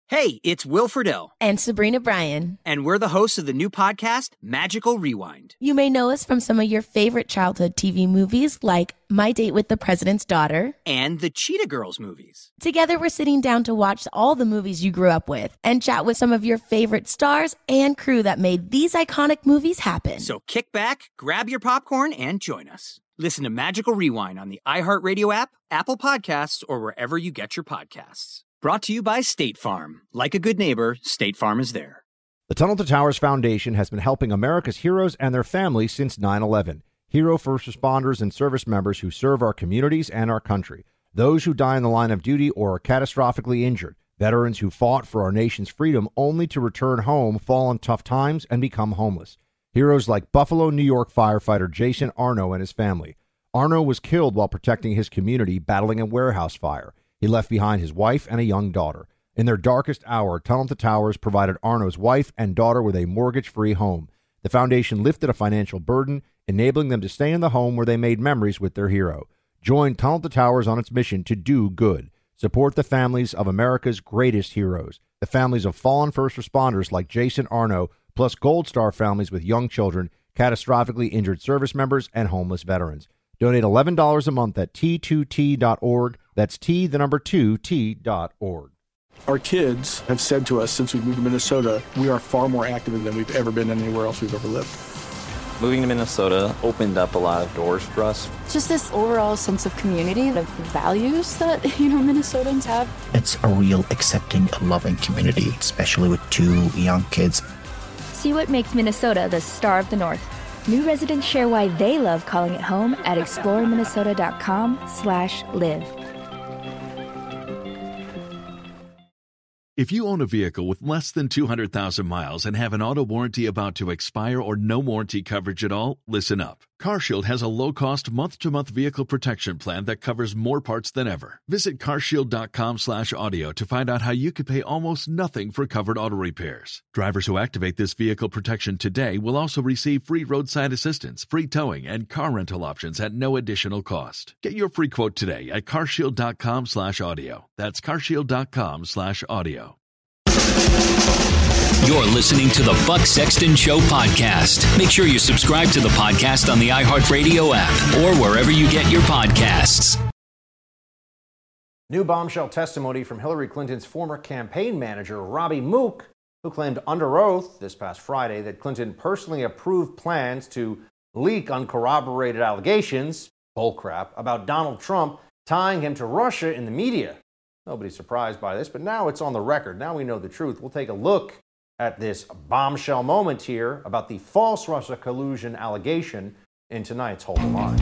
Hey, it's Will Friedle. And Sabrina Bryan. And we're the hosts of the new podcast, Magical Rewind. You may know us from some of your favorite childhood TV movies like My Date with the President's Daughter and the Cheetah Girls movies. Together, we're sitting down to watch all the movies you grew up with and chat with some of your favorite stars and crew that made these iconic movies happen. So kick back, grab your popcorn, and join us. Listen to Magical Rewind on the iHeartRadio app, Apple Podcasts, or wherever you get your podcasts. Brought to you by State Farm. Like a good neighbor, State Farm is there. The Tunnel to Towers Foundation has been helping America's heroes and their families since 9/11. Hero first responders and service members who serve our communities and our country. Those who die in the line of duty or are catastrophically injured. Veterans who fought for our nation's freedom only to return home, fall on tough times, and become homeless. Heroes like Buffalo, New York firefighter Jason Arno and his family. Arno was killed while protecting his community battling a warehouse fire. He left behind his wife and a young daughter. In their darkest hour, Tunnel to Towers provided Arno's wife and daughter with a mortgage-free home. The foundation lifted a financial burden, enabling them to stay in the home where they made memories with their hero. Join Tunnel to Towers on its mission to do good. Support the families of America's greatest heroes, the families of fallen first responders like Jason Arno, plus Gold Star families with young children, catastrophically injured service members, and homeless veterans. Donate $11 a month at T2T.org. That's T2T.org. Our kids have said to us since we moved to Minnesota, we are far more active than we've ever been anywhere else we've ever lived. Moving to Minnesota opened up a lot of doors for us. Just this overall sense of community, of values that, Minnesotans have. It's a real accepting, loving community, especially with two young kids. See what makes Minnesota the star of the North. New residents share why they love calling it home at exploreminnesota.com/live. If you own a vehicle with less than 200,000 miles and have an auto warranty about to expire or no warranty coverage at all, listen up. CarShield has a low-cost month-to-month vehicle protection plan that covers more parts than ever. Visit carshield.com/audio to find out how you could pay almost nothing for covered auto repairs. Drivers who activate this vehicle protection today will also receive free roadside assistance, free towing, and car rental options at no additional cost. Get your free quote today at carshield.com/audio. That's carshield.com/audio. You're listening to the Buck Sexton Show podcast. Make sure you subscribe to the podcast on the iHeartRadio app or wherever you get your podcasts. New bombshell testimony from Hillary Clinton's former campaign manager, Robbie Mook, who claimed under oath this past Friday that Clinton personally approved plans to leak uncorroborated allegations, bullcrap, about Donald Trump tying him to Russia in the media. Nobody's surprised by this, but now it's on the record. Now we know the truth. We'll take a look at this bombshell moment here about the false Russia collusion allegation in tonight's Hold the Line.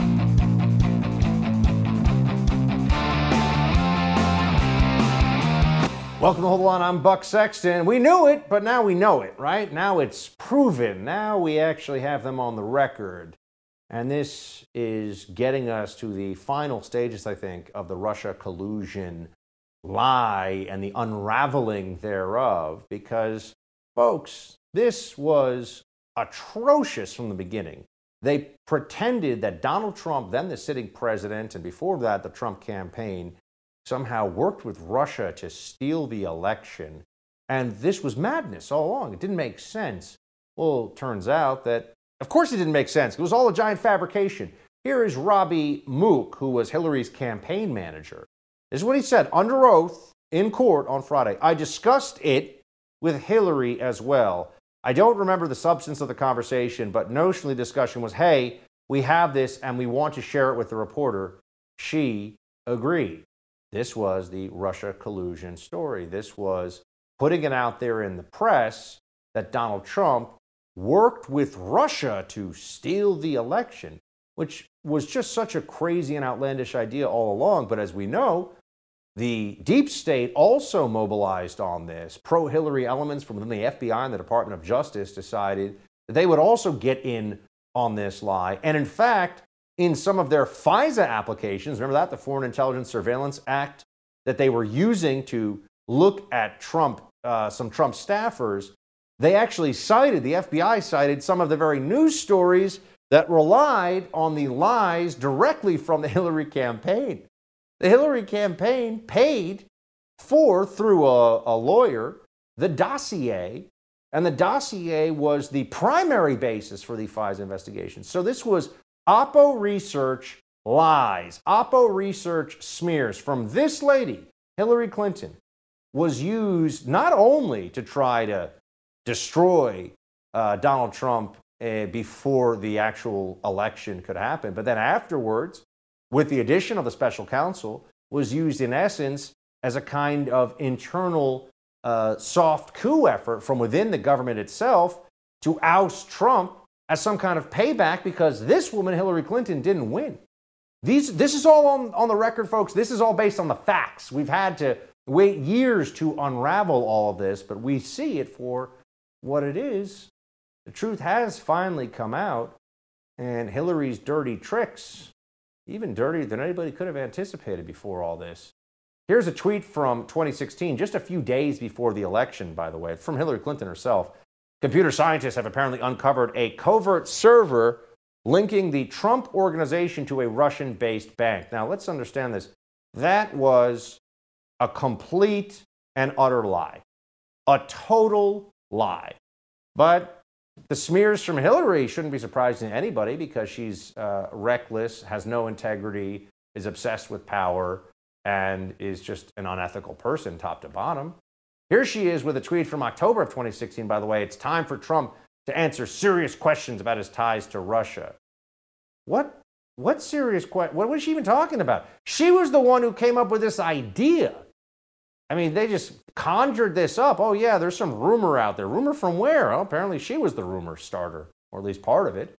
Welcome to Hold the Line. I'm Buck Sexton. We knew it, but now we know it, right? Now it's proven. Now we actually have them on the record. And this is getting us to the final stages, I think, of the Russia collusion lie and the unraveling thereof, because, folks, this was atrocious from the beginning. They pretended that Donald Trump, then the sitting president, and before that the Trump campaign, somehow worked with Russia to steal the election. And this was madness all along. It didn't make sense. Well, it turns out that, of course it didn't make sense. It was all a giant fabrication. Here is Robbie Mook, who was Hillary's campaign manager. This is what he said under oath in court on Friday. I discussed it with Hillary as well. I don't remember the substance of the conversation, but notionally the discussion was, hey, we have this and we want to share it with the reporter. She agreed. This was the Russia collusion story. This was putting it out there in the press that Donald Trump worked with Russia to steal the election, which was just such a crazy and outlandish idea all along. But as we know, the deep state also mobilized on this. Pro-Hillary elements from within the FBI and the Department of Justice decided that they would also get in on this lie. And in fact, in some of their FISA applications, remember that, the Foreign Intelligence Surveillance Act that they were using to look at Trump, some Trump staffers, they actually cited, the FBI cited some of the very news stories that relied on the lies directly from the Hillary campaign. The Hillary campaign paid through a lawyer, the dossier. And the dossier was the primary basis for the FISA investigation. So this was Oppo Research lies, Oppo Research smears from this lady, Hillary Clinton, was used not only to try to destroy Donald Trump before the actual election could happen, but then afterwards, with the addition of the special counsel, was used in essence as a kind of internal soft coup effort from within the government itself to oust Trump as some kind of payback because this woman, Hillary Clinton, didn't win. This is all on the record, folks. This is all based on the facts. We've had to wait years to unravel all of this, but we see it for what it is. The truth has finally come out, and Hillary's dirty tricks, even dirtier than anybody could have anticipated before all this. Here's a tweet from 2016, just a few days before the election, by the way, from Hillary Clinton herself. Computer scientists have apparently uncovered a covert server linking the Trump organization to a Russian-based bank. Now, let's understand this. That was a complete and utter lie. A total lie. But the smears from Hillary shouldn't be surprising to anybody because she's reckless, has no integrity, is obsessed with power, and is just an unethical person top to bottom. Here she is with a tweet from October of 2016, by the way. It's time for Trump to answer serious questions about his ties to Russia. What serious question? What was she even talking about? She was the one who came up with this idea. I mean, they just conjured this up. Oh, yeah, there's some rumor out there. Rumor from where? Oh, apparently she was the rumor starter, or at least part of it.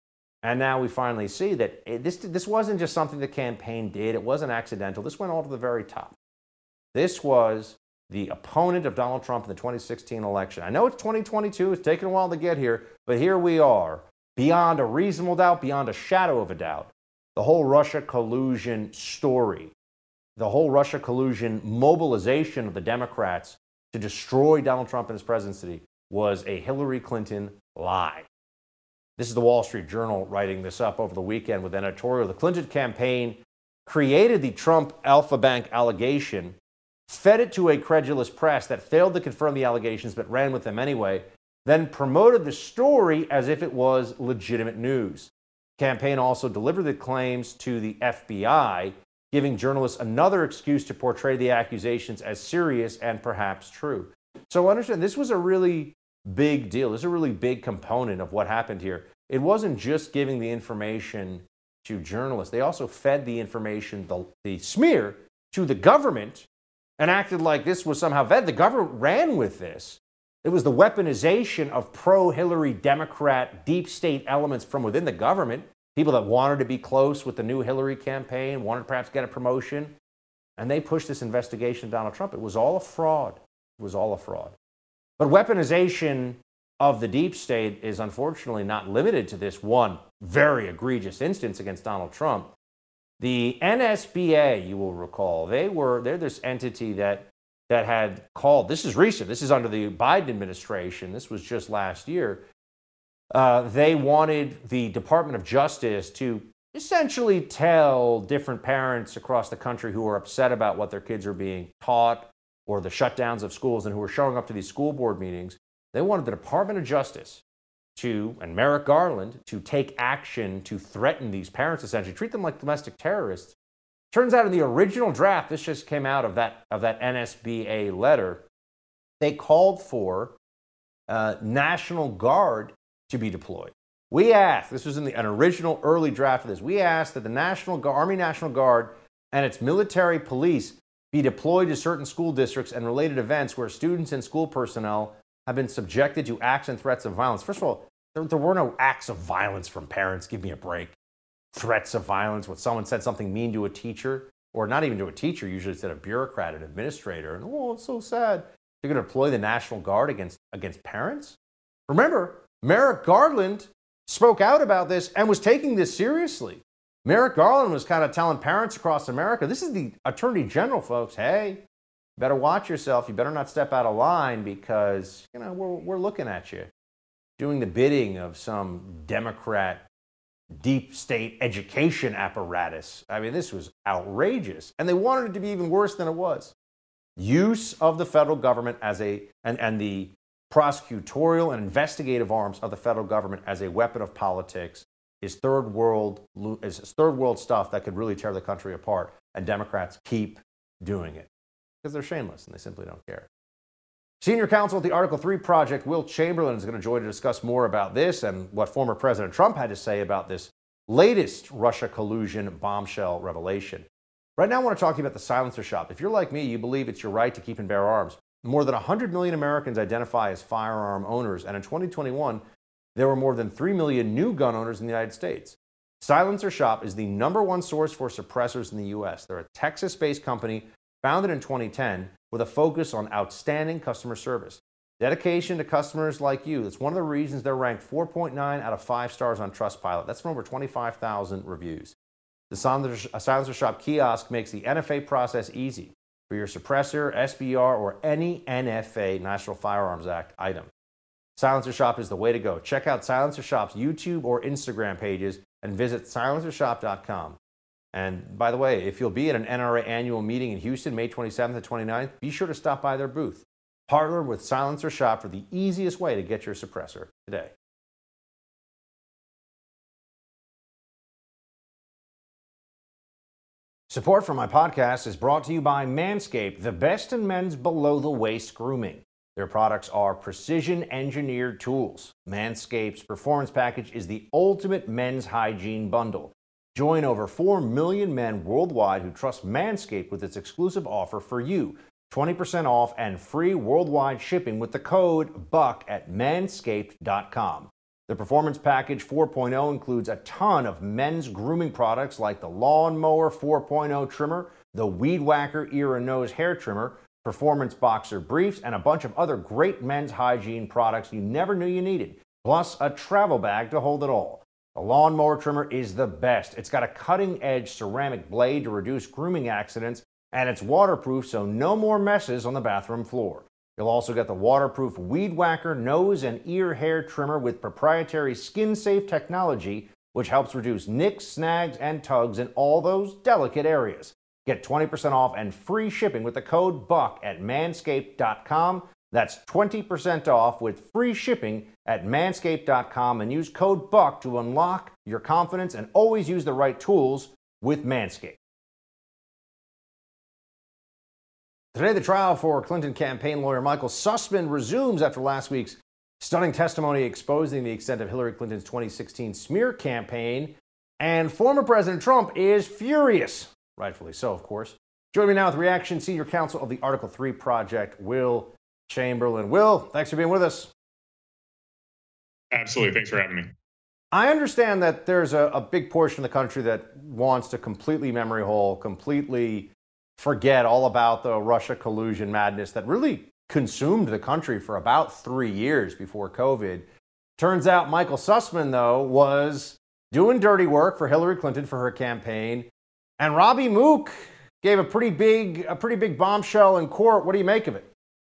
And now we finally see that this wasn't just something the campaign did. It wasn't accidental. This went all to the very top. This was the opponent of Donald Trump in the 2016 election. I know it's 2022. It's taken a while to get here. But here we are, beyond a reasonable doubt, beyond a shadow of a doubt. The whole Russia collusion story, the whole Russia collusion mobilization of the Democrats to destroy Donald Trump and his presidency was a Hillary Clinton lie. This is the Wall Street Journal writing this up over the weekend with an editorial. The Clinton campaign created the Trump Alpha Bank allegation, fed it to a credulous press that failed to confirm the allegations but ran with them anyway, then promoted the story as if it was legitimate news. The campaign also delivered the claims to the FBI, giving journalists another excuse to portray the accusations as serious and perhaps true. So understand, this was a really big deal. This is a really big component of what happened here. It wasn't just giving the information to journalists. They also fed the information, the smear, to the government and acted like this was somehow vetted. The government ran with this. It was the weaponization of pro-Hillary Democrat deep state elements from within the government, people that wanted to be close with the new Hillary campaign, wanted to perhaps get a promotion, and they pushed this investigation of Donald Trump. It was all a fraud. It was all a fraud. But weaponization of the deep state is unfortunately not limited to this one very egregious instance against Donald Trump. The NSBA, you will recall, they're this entity that had called, this is recent, this is under the Biden administration, this was just last year, they wanted the Department of Justice to essentially tell different parents across the country who are upset about what their kids are being taught or the shutdowns of schools and who are showing up to these school board meetings, they wanted the Department of Justice and Merrick Garland to take action to threaten these parents, essentially, treat them like domestic terrorists. Turns out in the original draft, this just came out of that NSBA letter, they called for National Guard to be deployed. We asked, this was in an original early draft of this, we asked that the Army National Guard and its military police be deployed to certain school districts and related events where students and school personnel have been subjected to acts and threats of violence. First of all, there were no acts of violence from parents. Give me a break. Threats of violence when someone said something mean to a teacher, or not even to a teacher, usually it's a bureaucrat, an administrator. And, oh, it's so sad. You're going to deploy the National Guard against parents? Remember, Merrick Garland spoke out about this and was taking this seriously. Merrick Garland was kind of telling parents across America, this is the Attorney General, folks, hey, you better watch yourself. You better not step out of line because, we're looking at you doing the bidding of some Democrat deep state education apparatus. I mean, this was outrageous. And they wanted it to be even worse than it was. use of the federal government as and the prosecutorial and investigative arms of the federal government as a weapon of politics is third world stuff that could really tear the country apart. And Democrats keep doing it because they're shameless and they simply don't care. Senior counsel at the Article 3 Project, Will Chamberlain, is going to join to discuss more about this and what former President Trump had to say about this latest Russia collusion bombshell revelation. Right now, I want to talk to you about the silencer shop. If you're like me, you believe it's your right to keep and bear arms. More than 100 million Americans identify as firearm owners, and in 2021, there were more than 3 million new gun owners in the United States. Silencer Shop is the #1 source for suppressors in the U.S. They're a Texas-based company founded in 2010 with a focus on outstanding customer service. Dedication to customers like you. That's one of the reasons they're ranked 4.9 out of 5 stars on Trustpilot. That's from over 25,000 reviews. The Silencer Shop kiosk makes the NFA process easy for your suppressor, SBR, or any NFA, National Firearms Act, item. Silencer Shop is the way to go. Check out Silencer Shop's YouTube or Instagram pages and visit silencershop.com. And by the way, if you'll be at an NRA annual meeting in Houston, May 27th and 29th, be sure to stop by their booth. Partner with Silencer Shop for the easiest way to get your suppressor today. Support for my podcast is brought to you by Manscaped, the best in men's below-the-waist grooming. Their products are precision-engineered tools. Manscaped's Performance Package is the ultimate men's hygiene bundle. Join over 4 million men worldwide who trust Manscaped with its exclusive offer for you. 20% off and free worldwide shipping with the code BUCK at manscaped.com. The Performance Package 4.0 includes a ton of men's grooming products like the Lawn Mower 4.0 trimmer, the Weed Whacker ear and nose hair trimmer, Performance Boxer briefs, and a bunch of other great men's hygiene products you never knew you needed, plus a travel bag to hold it all. The Lawn Mower trimmer is the best. It's got a cutting-edge ceramic blade to reduce grooming accidents, and it's waterproof, so no more messes on the bathroom floor. You'll also get the waterproof Weed Whacker nose and ear hair trimmer with proprietary skin-safe technology, which helps reduce nicks, snags, and tugs in all those delicate areas. Get 20% off and free shipping with the code BUCK at manscaped.com. That's 20% off with free shipping at manscaped.com, and use code BUCK to unlock your confidence and always use the right tools with Manscaped. Today, the trial for Clinton campaign lawyer Michael Sussman resumes after last week's stunning testimony exposing the extent of Hillary Clinton's 2016 smear campaign. And former President Trump is furious. Rightfully so, of course. Join me now with reaction, senior counsel of the Article 3 Project, Will Chamberlain. Will, thanks for being with us. Absolutely. Thanks for having me. I understand that there's a big portion of the country that wants to completely memory hole, completely forget all about the Russia collusion madness that really consumed the country for about 3 years before COVID. Turns out Michael Sussman, though, was doing dirty work for Hillary Clinton for her campaign. And Robbie Mook gave a pretty big bombshell in court. What do you make of it?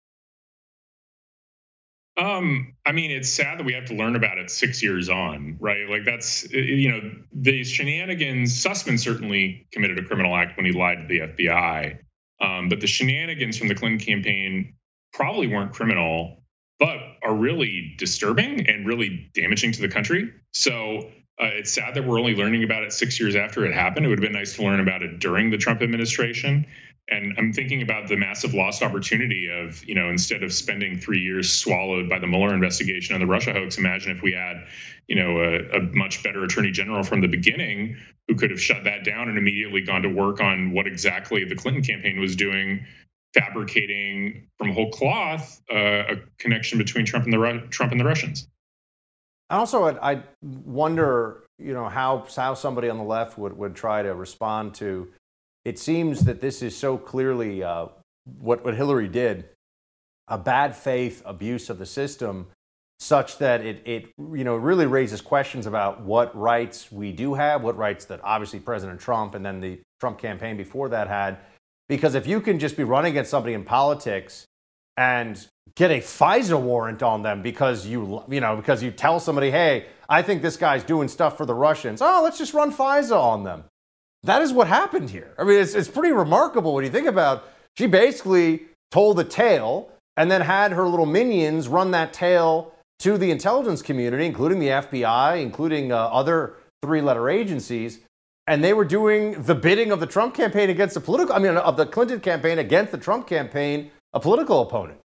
I mean, it's sad that we have to learn about it 6 years on, right? Like that's, the shenanigans. Sussman certainly committed a criminal act when he lied to the FBI. But the shenanigans from the Clinton campaign probably weren't criminal, but are really disturbing and really damaging to the country. So it's sad that we're only learning about it 6 years after it happened. It would have been nice to learn about it during the Trump administration. And I'm thinking about the massive lost opportunity of, instead of spending 3 years swallowed by the Mueller investigation on the Russia hoax, imagine if we had, a much better attorney general from the beginning who could have shut that down and immediately gone to work on what exactly the Clinton campaign was doing, fabricating from whole cloth a connection between Trump and the Russians. Also, I wonder, how somebody on the left would try to respond to. It seems that this is so clearly what Hillary did, a bad faith abuse of the system, such that it really raises questions about what rights we do have, what rights that obviously President Trump and then the Trump campaign before that had. Because if you can just be running against somebody in politics and get a FISA warrant on them because because you tell somebody, hey, I think this guy's doing stuff for the Russians. Oh, let's just run FISA on them. That is what happened here. I mean, it's pretty remarkable when you think about. She basically told the tale and then had her little minions run that tale to the intelligence community, including the FBI, including other three-letter agencies, and they were doing the bidding of the Trump campaign against of the Clinton campaign against the Trump campaign, a political opponent.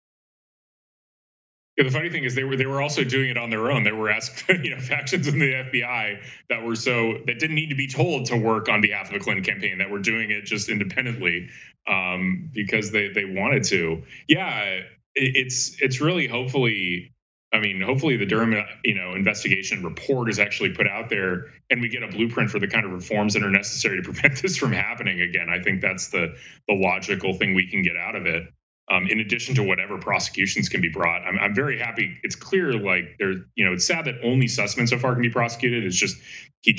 Yeah, the funny thing is they were also doing it on their own. There were factions in the FBI that didn't need to be told to work on behalf of the Clinton campaign, that were doing it just independently because they wanted to. Yeah, it's really hopefully the Durham investigation report is actually put out there, and we get a blueprint for the kind of reforms that are necessary to prevent this from happening again. I think that's the logical thing we can get out of it. In addition to whatever prosecutions can be brought, I'm very happy. It's clear, it's sad that only Sussman so far can be prosecuted. It's just he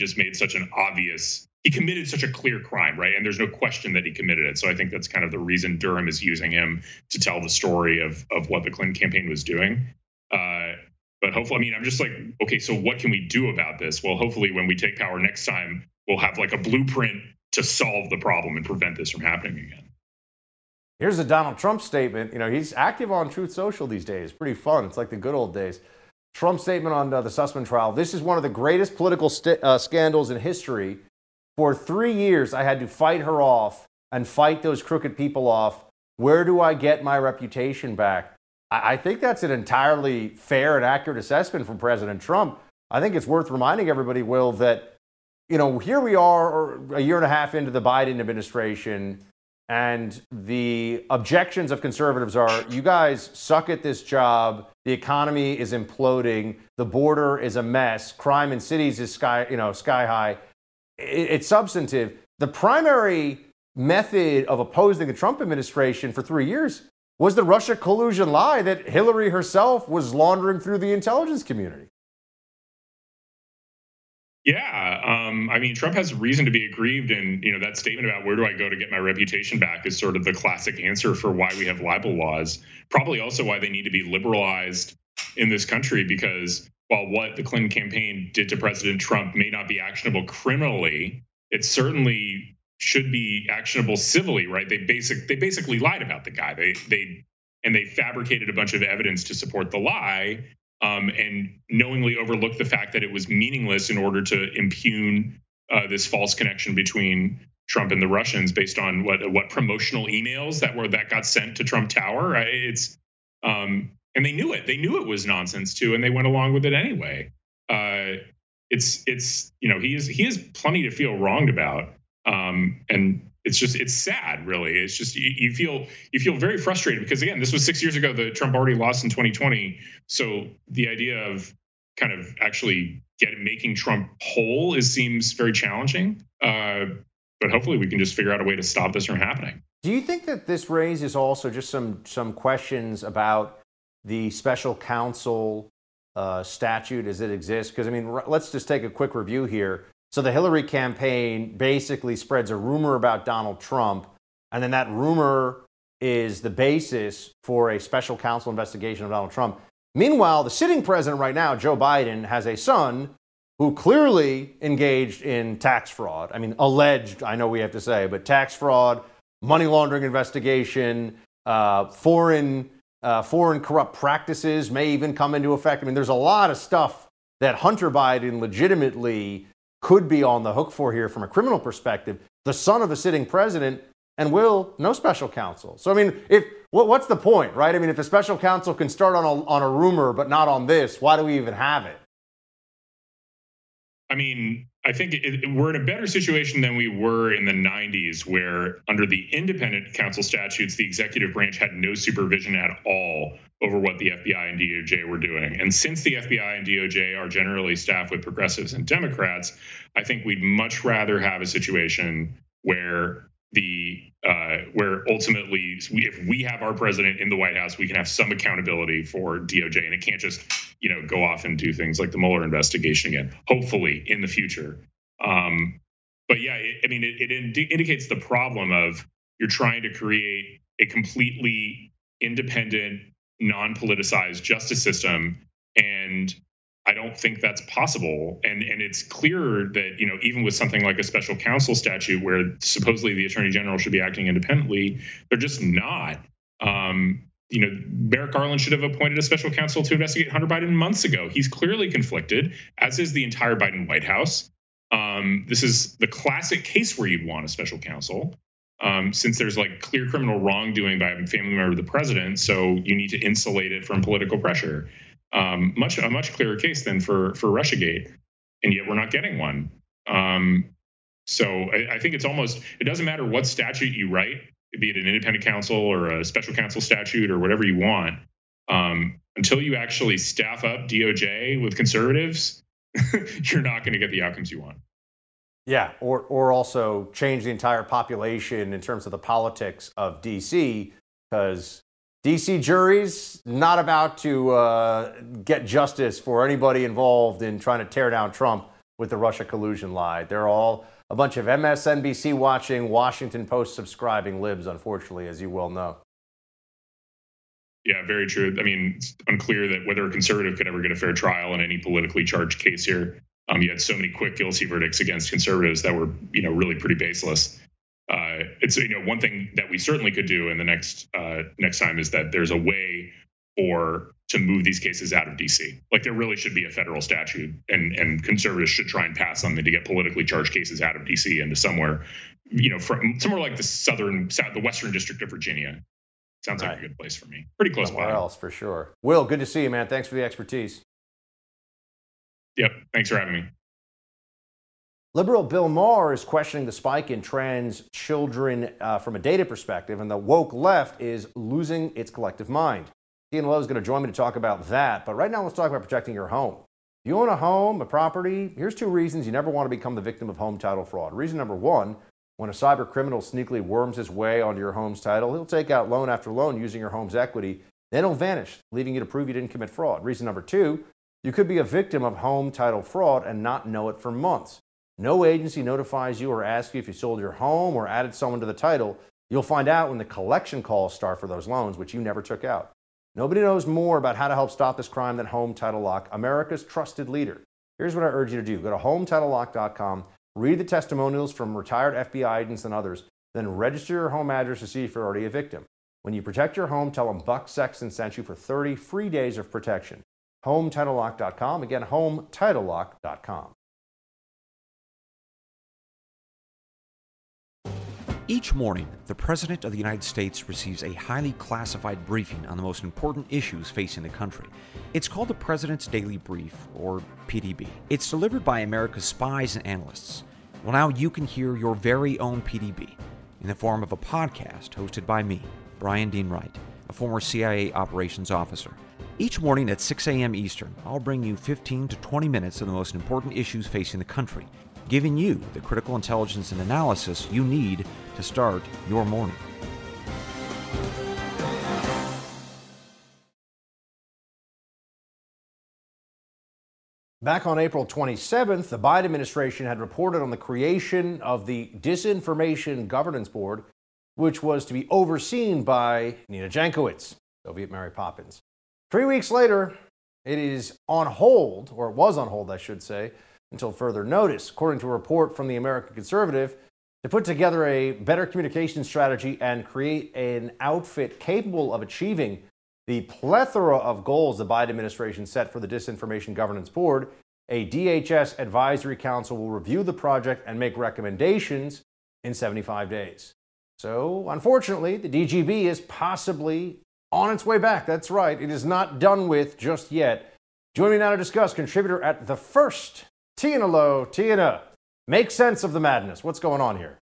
committed such a clear crime, right? And there's no question that he committed it. So I think that's kind of the reason Durham is using him to tell the story of what the Clinton campaign was doing. But hopefully, I'm just like, okay, so what can we do about this? Well, hopefully when we take power next time, we'll have like a blueprint to solve the problem and prevent this from happening again. Here's a Donald Trump statement. He's active on Truth Social these days. Pretty fun. It's like the good old days. Trump's statement on the Sussman trial. This is one of the greatest political scandals in history. For 3 years, I had to fight her off and fight those crooked people off. Where do I get my reputation back? I think that's an entirely fair and accurate assessment from President Trump. I think it's worth reminding everybody, Will, that, here we are a year and a half into the Biden administration, and the objections of conservatives are, you guys suck at this job. The economy is imploding. The border is a mess. Crime in cities is sky high. It's substantive. The primary method of opposing the Trump administration for 3 years was the Russia collusion lie that Hillary herself was laundering through the intelligence community. Yeah, Trump has reason to be aggrieved, and that statement about where do I go to get my reputation back is sort of the classic answer for why we have libel laws. Probably also why they need to be liberalized in this country, because while what the Clinton campaign did to President Trump may not be actionable criminally, it certainly should be actionable civilly, right? They basically lied about the guy. They fabricated a bunch of evidence to support the lie. And knowingly overlooked the fact that it was meaningless in order to impugn this false connection between Trump and the Russians based on what promotional emails that got sent to Trump Tower. And they knew it. They knew it was nonsense too, and they went along with it anyway. He has plenty to feel wronged about, and it's sad, really. It's just you feel very frustrated because, again, this was 6 years ago. The Trump already lost in 2020. So the idea of kind of actually making Trump whole seems very challenging. But hopefully we can just figure out a way to stop this from happening. Do you think that this raises also just some questions about the special counsel statute as it exists? Because, let's just take a quick review here. So the Hillary campaign basically spreads a rumor about Donald Trump, and then that rumor is the basis for a special counsel investigation of Donald Trump. Meanwhile, the sitting president right now, Joe Biden, has a son who clearly engaged in tax fraud. Alleged, I know we have to say, but tax fraud, money laundering investigation, foreign corrupt practices may even come into effect. There's a lot of stuff that Hunter Biden legitimately could be on the hook for here from a criminal perspective. The son of a sitting president, and no special counsel. So, what's the point, right? If the special counsel can start on a rumor but not on this, why do we even have it? I think we're in a better situation than we were in the 90s, where under the independent counsel statutes, the executive branch had no supervision at all over what the FBI and DOJ were doing. And since the FBI and DOJ are generally staffed with progressives and Democrats, I think we'd much rather have a situation where where ultimately, if we have our president in the White House, we can have some accountability for DOJ, and it can't just go off and do things like the Mueller investigation again. Hopefully, in the future. But yeah, it indicates the problem of you're trying to create a completely independent, non-politicized justice system, and I don't think that's possible. And it's clear that, even with something like a special counsel statute where supposedly the attorney general should be acting independently, they're just not. Merrick Garland should have appointed a special counsel to investigate Hunter Biden months ago. He's clearly conflicted, as is the entire Biden White House. This is the classic case where you'd want a special counsel, since there's clear criminal wrongdoing by a family member of the president. So you need to insulate it from political pressure. A much clearer case than for Russiagate, and yet we're not getting one. So I think it doesn't matter what statute you write, be it an independent counsel or a special counsel statute or whatever you want, until you actually staff up DOJ with conservatives, you're not going to get the outcomes you want. Yeah, or also change the entire population in terms of the politics of D.C., because D.C. juries not about to get justice for anybody involved in trying to tear down Trump with the Russia collusion lie. They're all a bunch of MSNBC watching, Washington Post subscribing libs, unfortunately, as you well know. Yeah, very true. I mean, it's unclear that whether a conservative could ever get a fair trial in any politically charged case here. You had so many quick guilty verdicts against conservatives that were, really pretty baseless. It's one thing that we certainly could do in the next time is that there's a way to move these cases out of DC. There really should be a federal statute, and conservatives should try and pass something to get politically charged cases out of DC into somewhere, from somewhere like the Western District of Virginia. Sounds like a good place for me. Pretty close by. Somewhere else, for sure. Will, good to see you, man. Thanks for the expertise. Yep. Thanks for having me. Liberal Bill Maher is questioning the spike in trans children from a data perspective, and the woke left is losing its collective mind. Ian Lowe is going to join me to talk about that, but right now let's talk about protecting your home. If you own a home, a property, here's 2 reasons you never want to become the victim of home title fraud. Reason number 1, when a cyber criminal sneakily worms his way onto your home's title, he'll take out loan after loan using your home's equity, then he'll vanish, leaving you to prove you didn't commit fraud. Reason number 2, you could be a victim of home title fraud and not know it for months. No agency notifies you or asks you if you sold your home or added someone to the title. You'll find out when the collection calls start for those loans, which you never took out. Nobody knows more about how to help stop this crime than Home Title Lock, America's trusted leader. Here's what I urge you to do. Go to HomeTitleLock.com, read the testimonials from retired FBI agents and others, then register your home address to see if you're already a victim. When you protect your home, tell them Buck Sexton sent you for 30 free days of protection. HomeTitleLock.com. Again, HomeTitleLock.com. Each morning, the President of the United States receives a highly classified briefing on the most important issues facing the country. It's called the President's Daily Brief, or PDB. It's delivered by America's spies and analysts. Well, now you can hear your very own PDB in the form of a podcast hosted by me, Brian Dean Wright, a former CIA operations officer. Each morning at 6 a.m. Eastern, I'll bring you 15 to 20 minutes of the most important issues facing the country, giving you the critical intelligence and analysis you need to start your morning. Back on April 27th, the Biden administration had reported on the creation of the Disinformation Governance Board, which was to be overseen by Nina Jankowicz, Soviet Mary Poppins. 3 weeks later, it is on hold, or it was on hold, I should say, until further notice. According to a report from the American Conservative, to put together a better communication strategy and create an outfit capable of achieving the plethora of goals the Biden administration set for the Disinformation Governance Board, a DHS advisory council will review the project and make recommendations in 75 days. So, unfortunately, the DGB is possibly on its way back. That's right. It is not done with just yet. Joining me now to discuss, contributor at The First, Tina Lowe. Tina, make sense of the madness. What's going on here?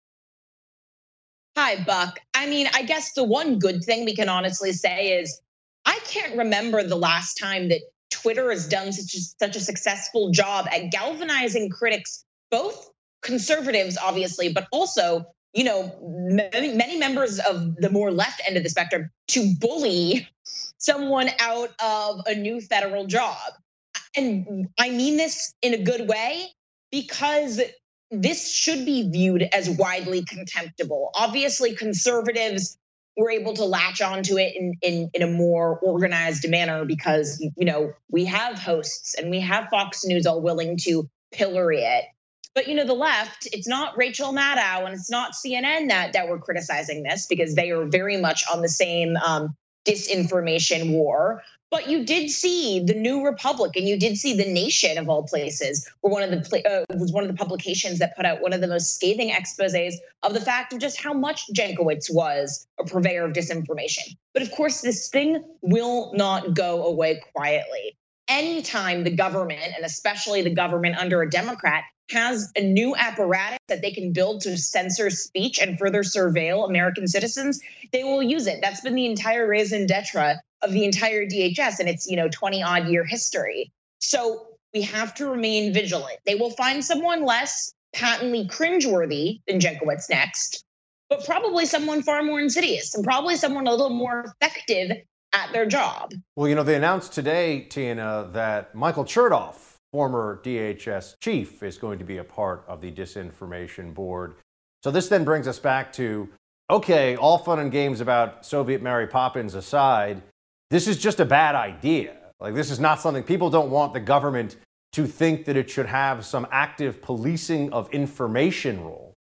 Hi, Buck. I mean, I guess the one good thing we can honestly say is I can't remember the last time that Twitter has done such a successful job at galvanizing critics, both conservatives, obviously, but also, many members of the more left end of the spectrum to bully someone out of a new federal job. And I mean this in a good way, because this should be viewed as widely contemptible. Obviously, conservatives were able to latch onto it in a more organized manner because, we have hosts and we have Fox News all willing to pillory it. But, you know, the left, it's not Rachel Maddow and it's not CNN that were criticizing this, because they are very much on the same disinformation war. But you did see the New Republic, and you did see The Nation, of all places, were was one of the publications that put out one of the most scathing exposés of the fact of just how much Jankowicz was a purveyor of disinformation. But of course, this thing will not go away quietly. Anytime the government, and especially the government under a Democrat, has a new apparatus that they can build to censor speech and further surveil American citizens, they will use it. That's been the entire raison d'etre of the entire DHS and its, 20-odd year history. So we have to remain vigilant. They will find someone less patently cringeworthy than Jankowicz next, but probably someone far more insidious and probably someone a little more effective at their job. Well, they announced today, Tina, that Michael Chertoff, former DHS chief, is going to be a part of the disinformation board. So this then brings us back to, okay, all fun and games about Soviet Mary Poppins aside, this is just a bad idea. Like, this is not something, people don't want the government to think that it should have some active policing of information role.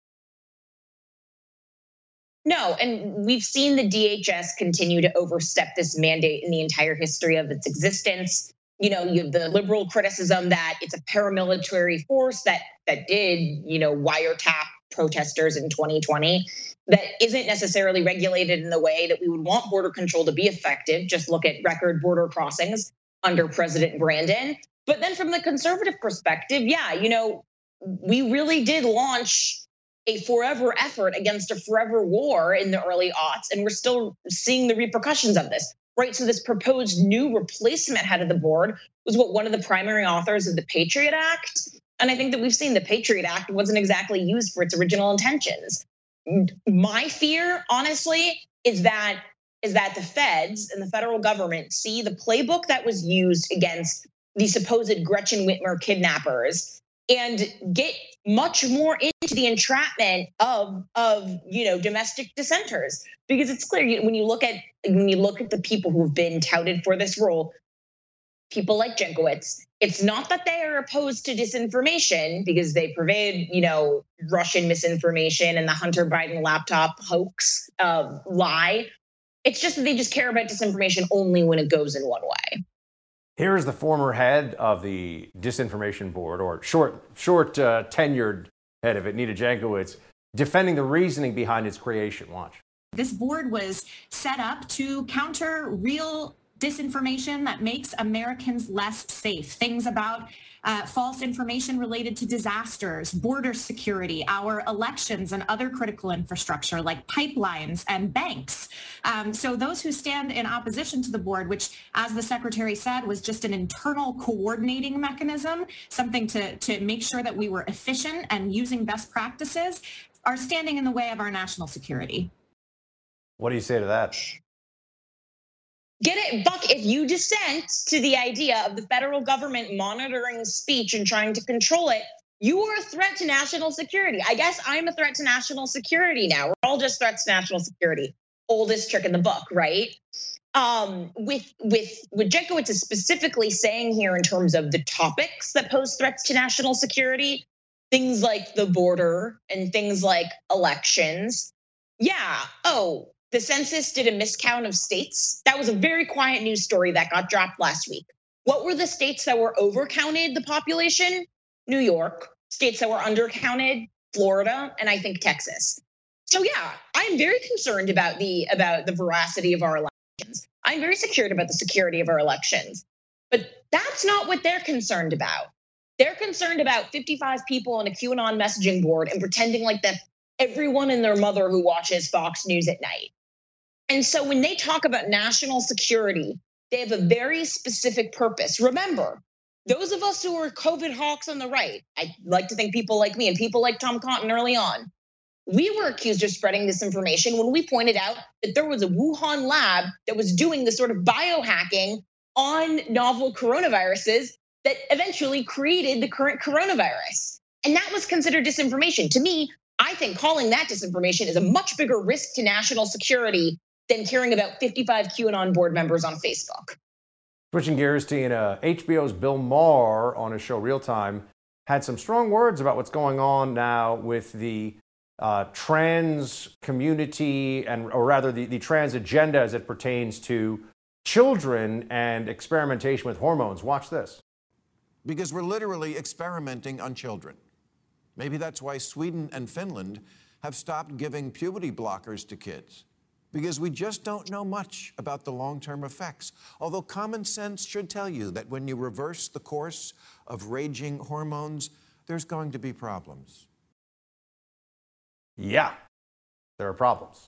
No, and we've seen the DHS continue to overstep this mandate in the entire history of its existence. You have the liberal criticism that it's a paramilitary force that did, wiretap protesters in 2020, that isn't necessarily regulated in the way that we would want border control to be effective. Just look at record border crossings under President Brandon. But then from the conservative perspective, we really did launch a forever effort against a forever war in the early aughts, and we're still seeing the repercussions of this. Right, so this proposed new replacement head of the board was one of the primary authors of the Patriot Act. And I think that we've seen the Patriot Act wasn't exactly used for its original intentions. My fear, honestly, is that the feds and the federal government see the playbook that was used against the supposed Gretchen Whitmer kidnappers and get much more into the entrapment of domestic dissenters, because it's clear when you look at the people who've been touted for this role, people like Jankowicz, it's not that they are opposed to disinformation because they pervade Russian misinformation and the Hunter Biden laptop hoax lie. It's just that they just care about disinformation only when it goes in one way. Here is the former head of the disinformation board, or short tenured head of it, Nina Jankowicz, defending the reasoning behind its creation. Watch. This board was set up to counter real disinformation that makes Americans less safe. Things about false information related to disasters, border security, our elections, and other critical infrastructure like pipelines and banks. So those who stand in opposition to the board, which, as the secretary said, was just an internal coordinating mechanism, something to make sure that we were efficient and using best practices, are standing in the way of our national security. What do you say to that? Get it, Buck, if you dissent to the idea of the federal government monitoring speech and trying to control it, you are a threat to national security. I guess I'm a threat to national security now. We're all just threats to national security. Oldest trick in the book, right? With what Jankowicz is specifically saying here in terms of the topics that pose threats to national security, things like the border and things like elections. Yeah, the census did a miscount of states. That was a very quiet news story that got dropped last week. What were the states that were overcounted the population? New York. States that were undercounted, Florida, and I think Texas. So yeah, I'm very concerned about the veracity of our elections. I'm very secured about the security of our elections. But that's not what they're concerned about. They're concerned about 55 people on a QAnon messaging board and pretending like that everyone and their mother who watches Fox News at night. And so when they talk about national security, they have a very specific purpose. Remember, those of us who are COVID hawks on the right, I like to think people like me and people like Tom Cotton early on, we were accused of spreading disinformation when we pointed out that there was a Wuhan lab that was doing the sort of biohacking on novel coronaviruses that eventually created the current coronavirus. And that was considered disinformation. To me, I think calling that disinformation is a much bigger risk to national security than caring about 55 QAnon board members on Facebook. Switching gears, Tina, HBO's Bill Maher on his show Real Time had some strong words about what's going on now with the trans community, or rather the trans agenda as it pertains to children and experimentation with hormones. Watch this. Because we're literally experimenting on children. Maybe that's why Sweden and Finland have stopped giving puberty blockers to kids. Because we just don't know much about the long-term effects. Although common sense should tell you that when you reverse the course of raging hormones, there's going to be problems. Yeah, there are problems.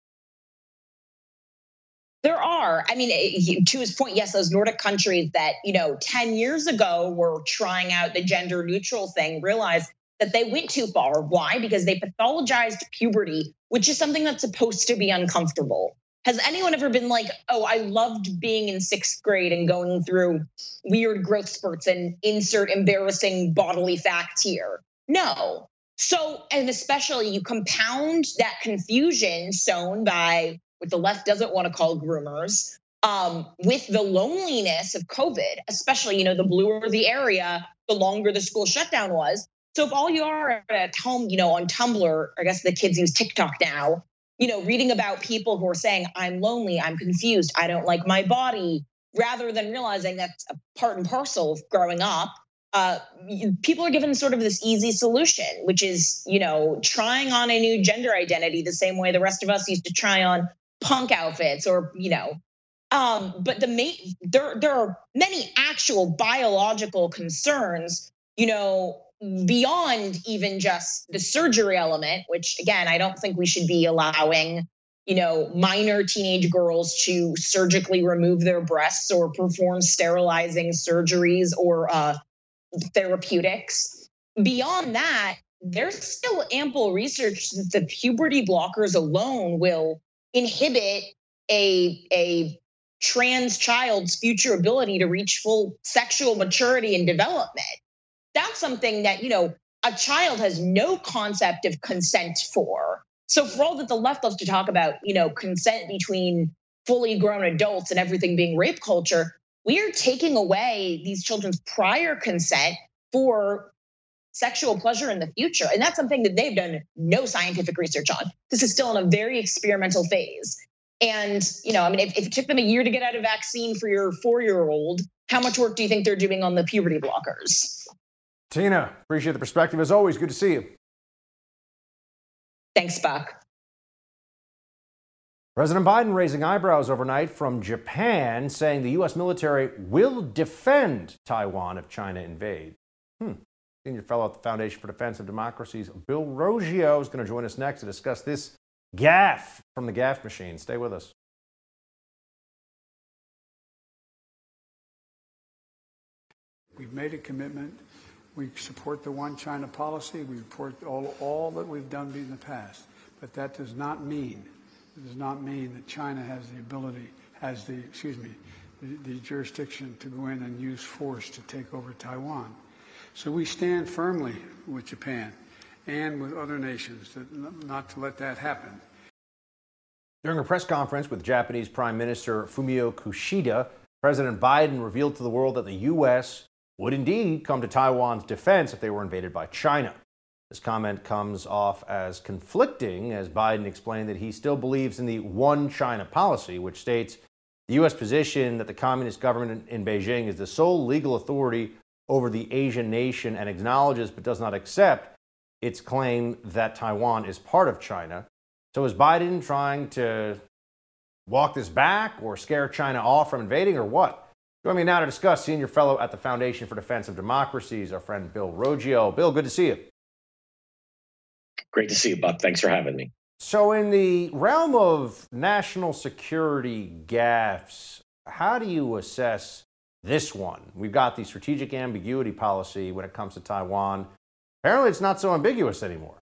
There are. I mean, to his point, yes, those Nordic countries that, 10 years ago were trying out the gender neutral thing realized that they went too far. Why? Because they pathologized puberty, which is something that's supposed to be uncomfortable. Has anyone ever been like, oh, I loved being in 6th grade and going through weird growth spurts and insert embarrassing bodily facts here? No. So, and especially you compound that confusion sown by what the left doesn't want to call groomers, with the loneliness of COVID, especially, the bluer the area, the longer the school shutdown was. So if all you are at home, on Tumblr, I guess the kids use TikTok now, reading about people who are saying, I'm lonely, I'm confused, I don't like my body, rather than realizing that's a part and parcel of growing up, people are given sort of this easy solution, which is, trying on a new gender identity the same way the rest of us used to try on punk outfits or, but there are many actual biological concerns, beyond even just the surgery element, which again, I don't think we should be allowing, minor teenage girls to surgically remove their breasts or perform sterilizing surgeries or therapeutics. Beyond that, there's still ample research that the puberty blockers alone will inhibit a trans child's future ability to reach full sexual maturity and development. That's something that, a child has no concept of consent for. So for all that the left loves to talk about, consent between fully grown adults and everything being rape culture, we are taking away these children's prior consent for sexual pleasure in the future. And that's something that they've done no scientific research on. This is still in a very experimental phase. And, if it took them a year to get out a vaccine for your 4-year-old, how much work do you think they're doing on the puberty blockers? Tina, appreciate the perspective. As always, good to see you. Thanks, Buck. President Biden raising eyebrows overnight from Japan, saying the U.S. military will defend Taiwan if China invades. Senior fellow at the Foundation for Defense of Democracy's Bill Roggio is going to join us next to discuss this gaffe from the gaffe machine. Stay with us. We've made a commitment. We support the one China policy. We support all that we've done in the past. But that does not mean that China has the ability, the jurisdiction to go in and use force to take over Taiwan. So we stand firmly with Japan and with other nations not to let that happen. During a press conference with Japanese Prime Minister Fumio Kishida, President Biden revealed to the world that the U.S. would indeed come to Taiwan's defense if they were invaded by China. This comment comes off as conflicting, as Biden explained that he still believes in the one China policy, which states the U.S. position that the communist government in Beijing is the sole legal authority over the Asian nation and acknowledges but does not accept its claim that Taiwan is part of China. So is Biden trying to walk this back or scare China off from invading, or what? Join me now to discuss. Senior fellow at the Foundation for Defense of Democracy is our friend Bill Roggio. Bill, good to see you. Great to see you, Buck. Thanks for having me. So in the realm of national security gaffes, how do you assess this one? We've got the strategic ambiguity policy when it comes to Taiwan. Apparently it's not so ambiguous anymore.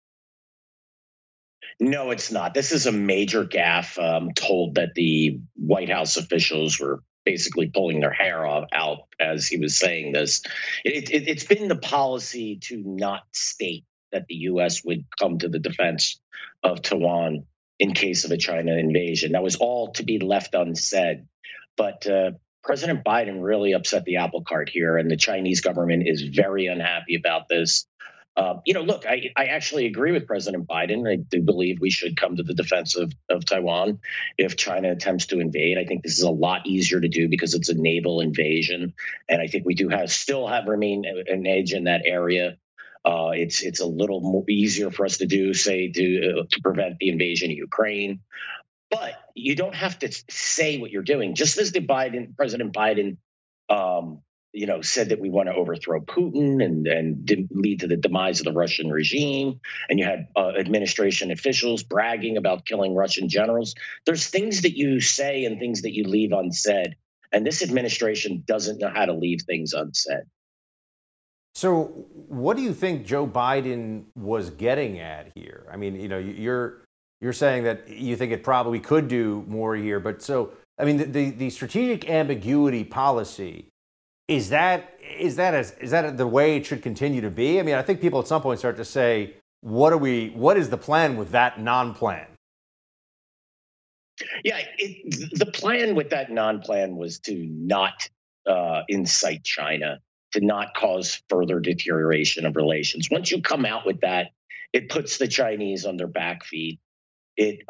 No, it's not. This is a major gaffe. I'm told that the White House officials were basically pulling their hair out as he was saying this. It's been the policy to not state that the U.S. would come to the defense of Taiwan in case of a China invasion. That was all to be left unsaid. But President Biden really upset the apple cart here, and the Chinese government is very unhappy about this. Look, I actually agree with President Biden. I do believe we should come to the defense of Taiwan if China attempts to invade. I think this is a lot easier to do because it's a naval invasion, and I think we do remain an edge in that area. It's a little more easier for us to do, say, to prevent the invasion of Ukraine. But you don't have to say what you're doing. Just as President Biden, said that we want to overthrow Putin and didn't lead to the demise of the Russian regime, and you had administration officials bragging about killing Russian generals. There's things that you say and things that you leave unsaid, and this administration doesn't know how to leave things unsaid. So what do you think Joe Biden was getting at here? I mean, you're saying that you think it probably could do more here, but the strategic ambiguity policy, is that the way it should continue to be? I mean, I think people at some point start to say, what is the plan with that non-plan? Yeah, the plan with that non-plan was to not incite China, to not cause further deterioration of relations. Once you come out with that, it puts the Chinese on their back feet. It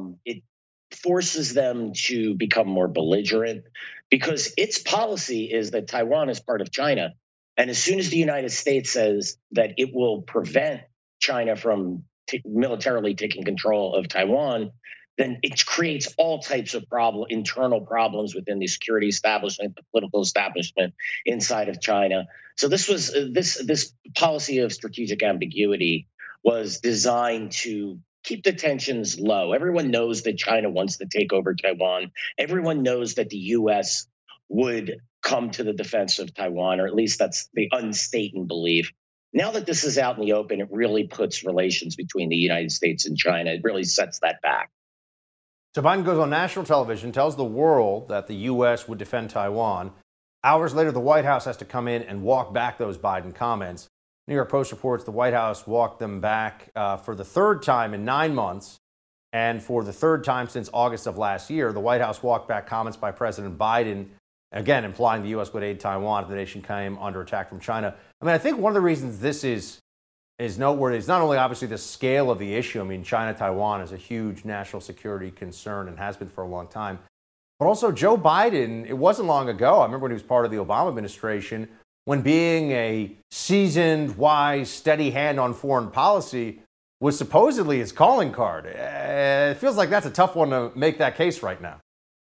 forces them to become more belligerent because its policy is that Taiwan is part of China. And as soon as the United States says that it will prevent China from militarily taking control of Taiwan, then it creates all types of internal problems within the security establishment, the political establishment inside of China. So this policy of strategic ambiguity was designed to keep the tensions low. Everyone knows that China wants to take over Taiwan. Everyone knows that the U.S. would come to the defense of Taiwan, or at least that's the unstated belief. Now that this is out in the open, it really puts relations between the United States and China. It really sets that back. So Biden goes on national television, tells the world that the U.S. would defend Taiwan. Hours later, the White House has to come in and walk back those Biden comments. New York Post reports the White House walked them back for the third time in 9 months. And for the third time since August of last year, the White House walked back comments by President Biden, again, implying the U.S. would aid Taiwan if the nation came under attack from China. I mean, I think one of the reasons this is noteworthy is not only obviously the scale of the issue. I mean, China-Taiwan is a huge national security concern and has been for a long time. But also Joe Biden, it wasn't long ago, I remember when he was part of the Obama administration, when being a seasoned, wise, steady hand on foreign policy was supposedly his calling card. It feels like that's a tough one to make that case right now.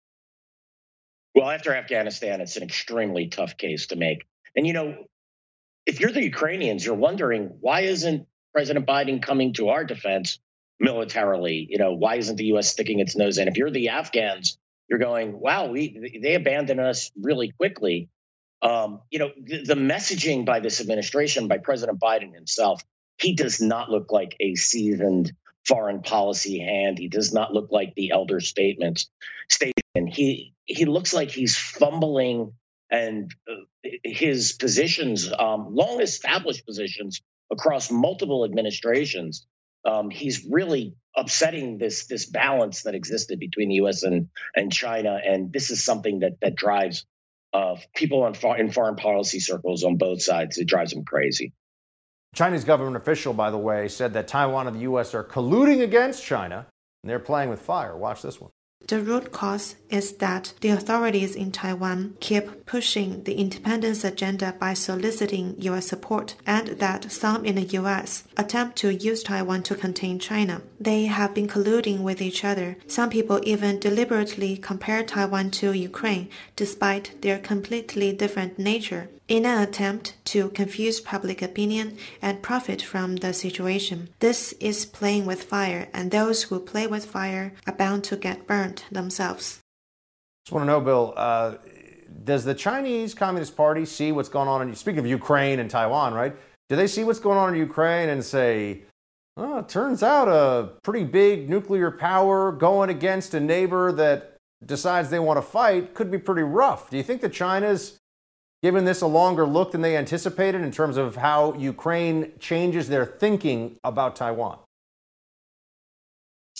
Well, after Afghanistan, it's an extremely tough case to make. And, if you're the Ukrainians, you're wondering, why isn't President Biden coming to our defense militarily? Why isn't the U.S. sticking its nose in? If you're the Afghans, you're going, wow, they abandoned us really quickly. The messaging by this administration, by President Biden himself, he does not look like a seasoned foreign policy hand. He does not look like the elder statesman. He looks like he's fumbling, and his positions, long established positions across multiple administrations, he's really upsetting this balance that existed between the U.S. and China. And this is something that drives people in foreign policy circles on both sides. It drives them crazy. Chinese government official, by the way, said that Taiwan and the U.S. are colluding against China, and they're playing with fire. Watch this one. The root cause is that the authorities in Taiwan keep pushing the independence agenda by soliciting U.S. support, and that some in the U.S. attempt to use Taiwan to contain China. They have been colluding with each other. Some people even deliberately compare Taiwan to Ukraine, despite their completely different nature, in an attempt to confuse public opinion and profit from the situation. This is playing with fire, and those who play with fire are bound to get burnt themselves. Just want to know, Bill, does the Chinese Communist Party see what's going on? Speaking of Ukraine and Taiwan, right? Do they see what's going on in Ukraine and say, oh, it turns out a pretty big nuclear power going against a neighbor that decides they want to fight could be pretty rough? Do you think that China's given this a longer look than they anticipated in terms of how Ukraine changes their thinking about Taiwan?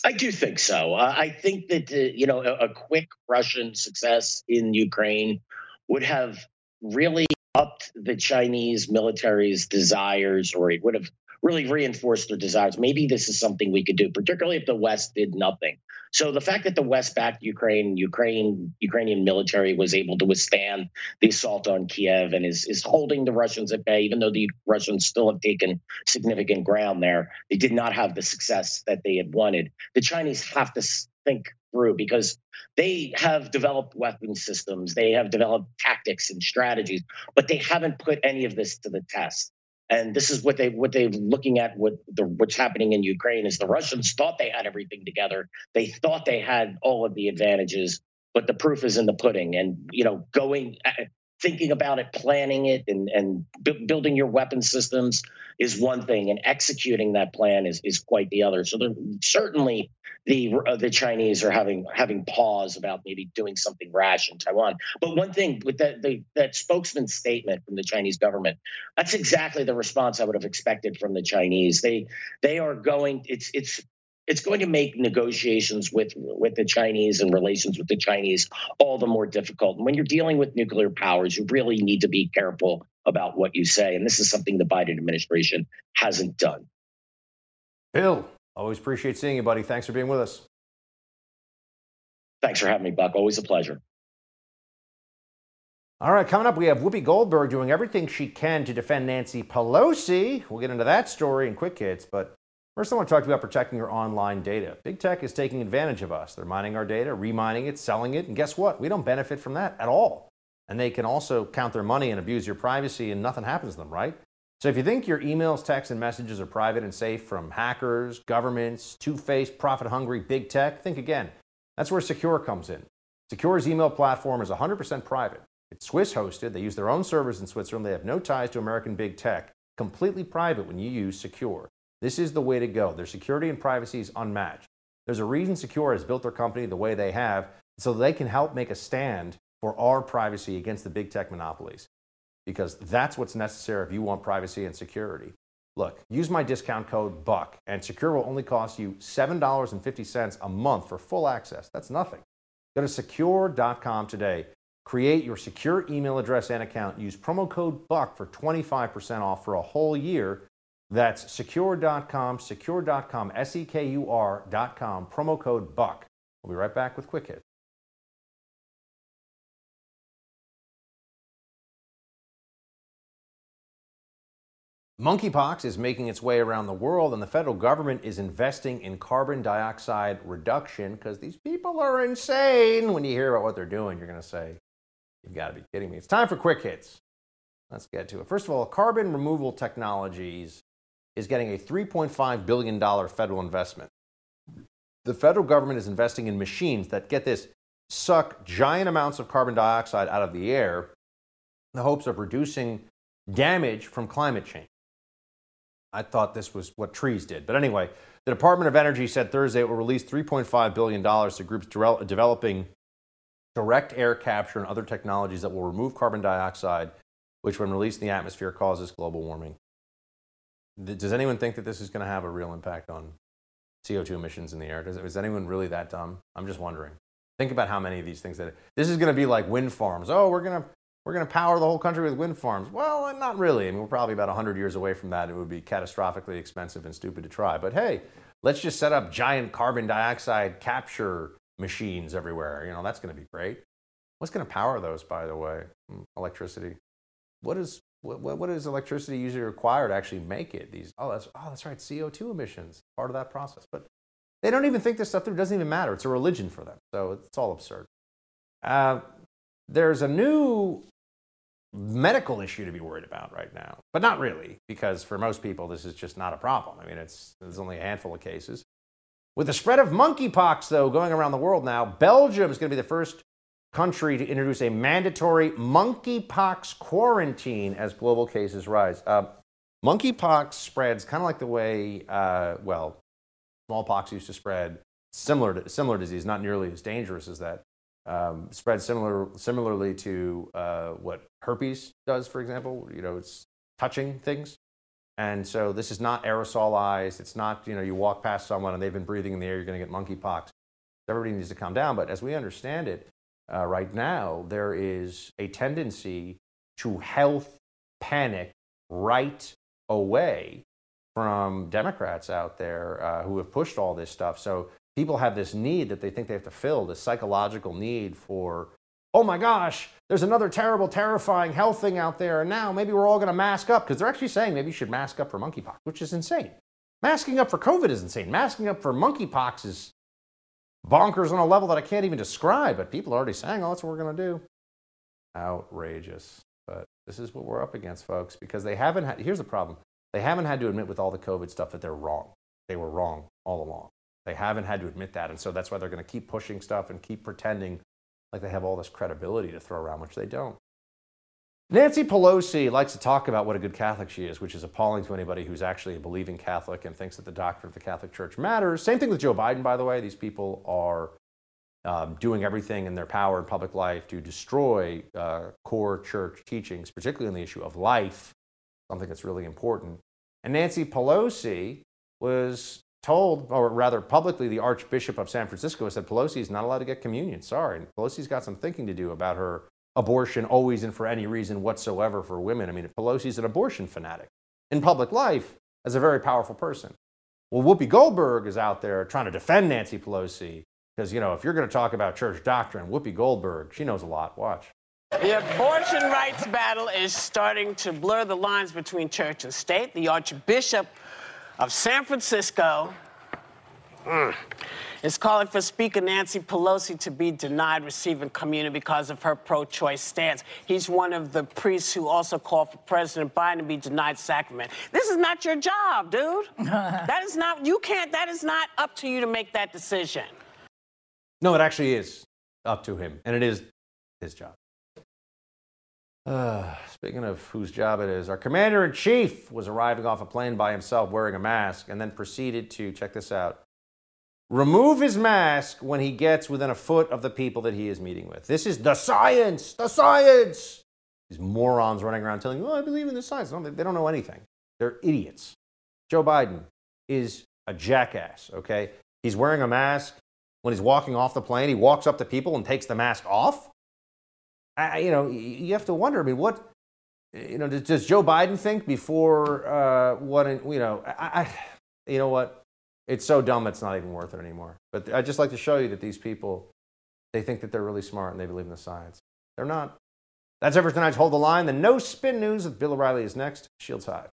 I do think so. I think that a quick Russian success in Ukraine would have really upped the Chinese military's desires, or it would have really reinforced their desires. Maybe this is something we could do, particularly if the West did nothing. So the fact that the West backed Ukrainian military was able to withstand the assault on Kiev and is holding the Russians at bay, even though the Russians still have taken significant ground there, they did not have the success that they had wanted. The Chinese have to think through, because they have developed weapon systems, they have developed tactics and strategies, but they haven't put any of this to the test. And this is what they're looking at. What's happening in Ukraine is the Russians thought they had everything together. They thought they had all of the advantages, but the proof is in the pudding. And thinking about it, planning it, and building your weapon systems is one thing, and executing that plan is quite the other. So certainly the Chinese are having pause about maybe doing something rash in Taiwan. But one thing with that spokesman's statement from the Chinese government, that's exactly the response I would have expected from the Chinese. They are going. It's going to make negotiations with the Chinese and relations with the Chinese all the more difficult. And when you're dealing with nuclear powers, you really need to be careful about what you say. And this is something the Biden administration hasn't done. Bill, always appreciate seeing you, buddy. Thanks for being with us. Thanks for having me, Buck. Always a pleasure. All right, coming up, we have Whoopi Goldberg doing everything she can to defend Nancy Pelosi. We'll get into that story in quick hits, but first, I want to talk about protecting your online data. Big tech is taking advantage of us. They're mining our data, remining it, selling it, and guess what? We don't benefit from that at all. And they can also count their money and abuse your privacy, and nothing happens to them, right? So if you think your emails, texts, and messages are private and safe from hackers, governments, two-faced, profit-hungry big tech, think again. That's where Secure comes in. Secure's email platform is 100% private. It's Swiss-hosted. They use their own servers in Switzerland. They have no ties to American big tech. Completely private when you use Secure. This is the way to go. Their security and privacy is unmatched. There's a reason Secure has built their company the way they have, so they can help make a stand for our privacy against the big tech monopolies. Because that's what's necessary if you want privacy and security. Look, use my discount code BUCK, and Secure will only cost you $7.50 a month for full access. That's nothing. Go to secure.com today. Create your secure email address and account. Use promo code BUCK for 25% off for a whole year. That's secure.com, secure.com, SEKUR.com, promo code BUCK. We'll be right back with Quick Hit. Monkeypox is making its way around the world, and the federal government is investing in carbon dioxide reduction because these people are insane. When you hear about what they're doing, you're going to say, you've got to be kidding me. It's time for Quick Hits. Let's get to it. First of all, Carbon Removal Technologies is getting a $3.5 billion federal investment. The federal government is investing in machines that, get this, suck giant amounts of carbon dioxide out of the air in the hopes of reducing damage from climate change. I thought this was what trees did. But anyway, the Department of Energy said Thursday it will release $3.5 billion to groups developing direct air capture and other technologies that will remove carbon dioxide, which when released in the atmosphere causes global warming. Does anyone think that this is going to have a real impact on CO2 emissions in the air? Is anyone really that dumb? I'm just wondering. Think about how many of these things this is going to be like wind farms. Oh, we're going to power the whole country with wind farms. Well, not really. I mean, we're probably about 100 years away from that. It would be catastrophically expensive and stupid to try. But hey, let's just set up giant carbon dioxide capture machines everywhere. That's going to be great. What's going to power those, by the way? Electricity. What is electricity usually required to actually make it? That's right, CO2 emissions, part of that process. But they don't even think this stuff through. It doesn't even matter. It's a religion for them. So it's all absurd. There's a new medical issue to be worried about right now, but not really, because for most people, this is just not a problem. I mean, there's only a handful of cases. With the spread of monkeypox, though, going around the world now, Belgium is going to be the first country to introduce a mandatory monkeypox quarantine as global cases rise. Monkeypox spreads kind of like the way, smallpox used to spread. Similar disease, not nearly as dangerous as that. Spreads similarly to what herpes does, for example. It's touching things. And so this is not aerosolized. It's not, you walk past someone and they've been breathing in the air, you're going to get monkeypox. Everybody needs to calm down. But as we understand it, right now, there is a tendency to health panic right away from Democrats out there who have pushed all this stuff. So people have this need that they think they have to fill, this psychological need for, oh my gosh, there's another terrible, terrifying health thing out there, and now maybe we're all going to mask up, because they're actually saying maybe you should mask up for monkeypox, which is insane. Masking up for COVID is insane. Masking up for monkeypox is bonkers on a level that I can't even describe, but people are already saying, oh, that's what we're going to do. Outrageous. But this is what we're up against, folks, because they haven't had, here's the problem. They haven't had to admit with all the COVID stuff that they're wrong. They were wrong all along. They haven't had to admit that, and so that's why they're going to keep pushing stuff and keep pretending like they have all this credibility to throw around, which they don't. Nancy Pelosi likes to talk about what a good Catholic she is, which is appalling to anybody who's actually a believing Catholic and thinks that the doctrine of the Catholic Church matters. Same thing with Joe Biden, by the way. These people are doing everything in their power in public life to destroy core church teachings, particularly on the issue of life, something that's really important. And Nancy Pelosi was told, or rather publicly, the Archbishop of San Francisco said Pelosi is not allowed to get communion. Sorry. And Pelosi's got some thinking to do about her abortion always and for any reason whatsoever for women. I mean, Pelosi's an abortion fanatic in public life as a very powerful person. Well, Whoopi Goldberg is out there trying to defend Nancy Pelosi because, if you're going to talk about church doctrine, Whoopi Goldberg, she knows a lot. Watch. The abortion rights battle is starting to blur the lines between church and state. The Archbishop of San Francisco is calling for Speaker Nancy Pelosi to be denied receiving communion because of her pro-choice stance. He's one of the priests who also called for President Biden to be denied sacrament. This is not your job, dude. That is not up to you to make that decision. No, it actually is up to him, and it is his job. Speaking of whose job it is, our commander-in-chief was arriving off a plane by himself wearing a mask and then proceeded to, check this out, remove his mask when he gets within a foot of the people that he is meeting with. This is the science! The science! These morons running around telling you, oh, I believe in the science. No, they don't know anything. They're idiots. Joe Biden is a jackass, okay? He's wearing a mask. When he's walking off the plane, he walks up to people and takes the mask off. You have to wonder, what, does Joe Biden think before you know what? It's so dumb it's not even worth it anymore. But I'd just like to show you that these people, they think that they're really smart and they believe in the science. They're not. That's it for tonight's Hold the Line. The No Spin News with Bill O'Reilly is next. Shields high.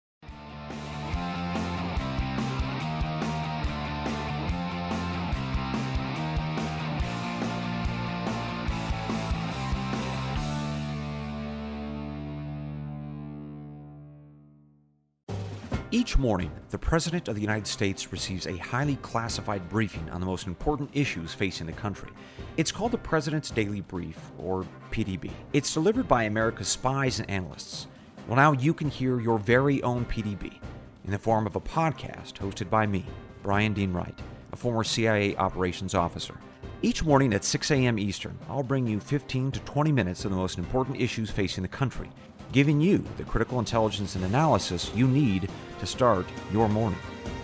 Each morning, the President of the United States receives a highly classified briefing on the most important issues facing the country. It's called the President's Daily Brief, or PDB. It's delivered by America's spies and analysts. Well, now you can hear your very own PDB in the form of a podcast hosted by me, Brian Dean Wright, a former CIA operations officer. Each morning at 6 a.m. Eastern, I'll bring you 15 to 20 minutes of the most important issues facing the country, giving you the critical intelligence and analysis you need to start your morning.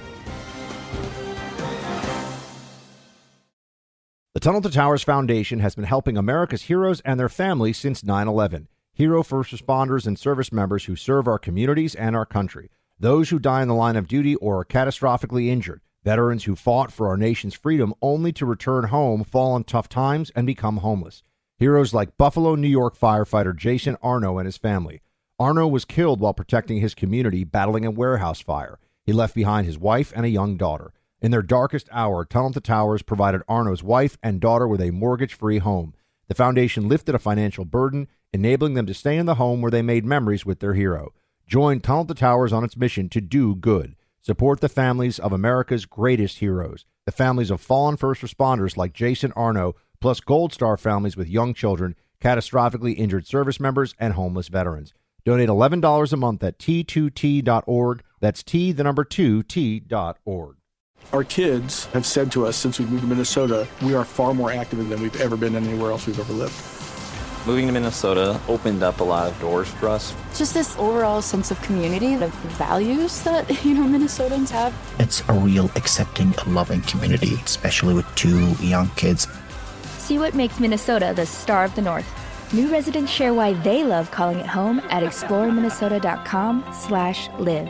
The Tunnel to Towers Foundation has been helping America's heroes and their families since 9/11. Hero first responders and service members who serve our communities and our country. Those who die in the line of duty or are catastrophically injured. Veterans who fought for our nation's freedom only to return home, fall on tough times, and become homeless. Heroes like Buffalo, New York firefighter Jason Arno and his family. Arno was killed while protecting his community battling a warehouse fire. He left behind his wife and a young daughter. In their darkest hour, Tunnel to Towers provided Arno's wife and daughter with a mortgage-free home. The foundation lifted a financial burden, enabling them to stay in the home where they made memories with their hero. Join Tunnel to Towers on its mission to do good. Support the families of America's greatest heroes, the families of fallen first responders like Jason Arno, plus Gold Star families with young children, catastrophically injured service members, and homeless veterans. Donate $11 a month at T2T.org. That's T2T.org. Our kids have said to us since we moved to Minnesota, we are far more active than we've ever been anywhere else we've ever lived. Moving to Minnesota opened up a lot of doors for us. Just this overall sense of community, the values that, Minnesotans have. It's a real accepting, loving community, especially with 2 young kids. See what makes Minnesota the star of the North. New residents share why they love calling it home at exploreminnesota.com/live.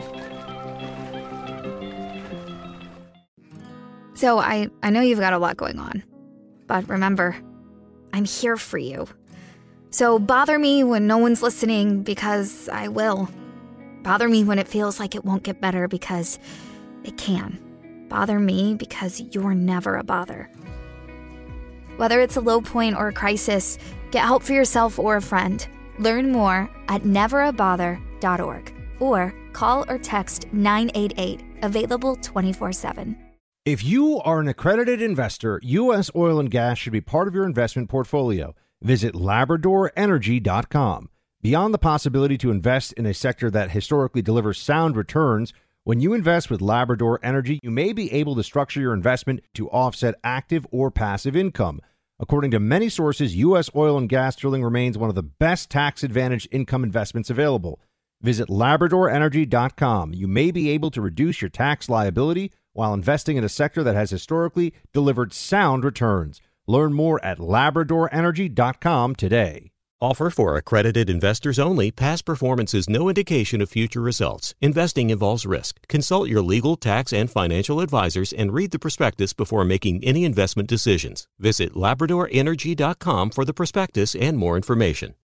So I know you've got a lot going on, but remember, I'm here for you. So bother me when no one's listening, because I will. Bother me when it feels like it won't get better, because it can. Bother me because you're never a bother. Whether it's a low point or a crisis, get help for yourself or a friend. Learn more at neverabother.org or call or text 988, available 24/7. If you are an accredited investor, U.S. oil and gas should be part of your investment portfolio. Visit LabradorEnergy.com. Beyond the possibility to invest in a sector that historically delivers sound returns, when you invest with Labrador Energy, you may be able to structure your investment to offset active or passive income. According to many sources, U.S. oil and gas drilling remains one of the best tax-advantaged income investments available. Visit LabradorEnergy.com. You may be able to reduce your tax liability while investing in a sector that has historically delivered sound returns. Learn more at LabradorEnergy.com today. Offer for accredited investors only. Past performance is no indication of future results. Investing involves risk. Consult your legal, tax, and financial advisors and read the prospectus before making any investment decisions. Visit LabradorEnergy.com for the prospectus and more information.